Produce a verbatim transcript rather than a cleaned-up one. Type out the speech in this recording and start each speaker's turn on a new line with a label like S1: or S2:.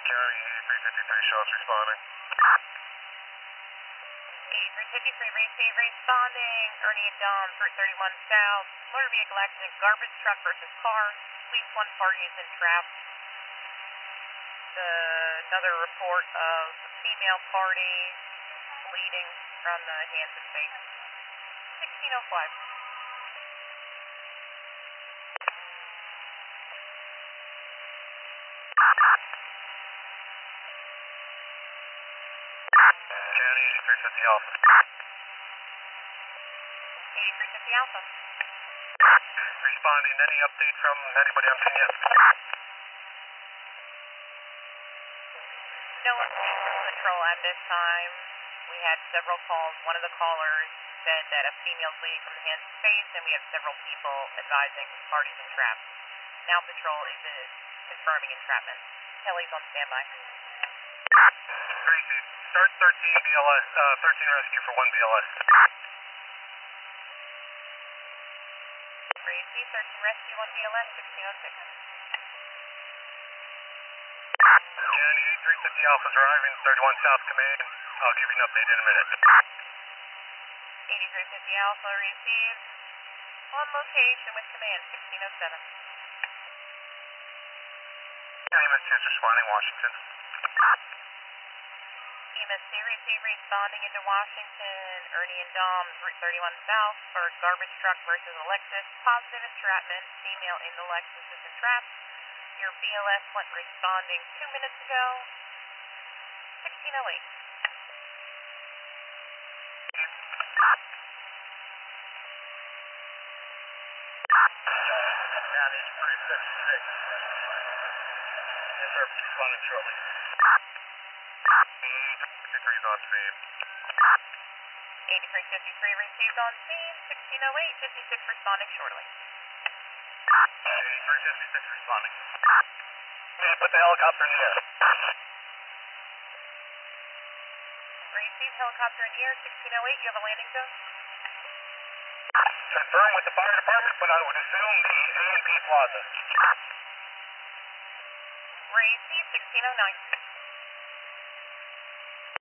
S1: County, eighty-three fifty-three, shots responding.
S2: eighty-three fifty-three, receive, responding. Ernie and Dom, Route thirty-one South. Motor vehicle accident, garbage truck versus car. At least one party is in trap. The, another report of a female party bleeding from the hands and face. sixteen oh five.
S1: County, eighty-three fifty Alpha.
S2: eighty-three fifty Alpha.
S1: Responding, any update from anybody on scene yet?
S2: No update from patrol at this time. We had several calls. One of the callers said that a female bleeding from the hands and face, and we have several people advising parties entrapped. Now patrol is uh, confirming entrapment. Heli's on standby.
S1: Crazy. Start thirteen B L S, uh, thirteen rescue for one B L S.
S2: Gracie, thirteen rescue, one B L S, sixteen oh six.
S1: County, eighty-three fifty Alpha's arriving, thirty-one South Command. I'll give you an update in a minute.
S2: eighty-three fifty Alpha received. On location with command, sixteen oh seven.
S1: County M S two is responding, Washington.
S2: E M S two receive, responding into Washington. Ernie and Dom's Route thirty-one South for garbage truck versus a Lexus. Positive entrapment. Female in the Lexus is entrapped. Your B L S went responding two minutes ago. sixteen oh eight.
S1: County, three fifty-six. Yes, sir, responding shortly. fifty-three is on scene.
S2: eighty-three fifty-three received on scene, sixteen oh eight, fifty-six responding shortly.
S1: eighty-three fifty-six responding. Okay, put the helicopter in the air.
S2: Received helicopter in the air, sixteen oh eight, you have a landing zone?
S1: Confirm with the fire department, but I would assume the A and P Plaza.
S2: Received, sixteen oh nine.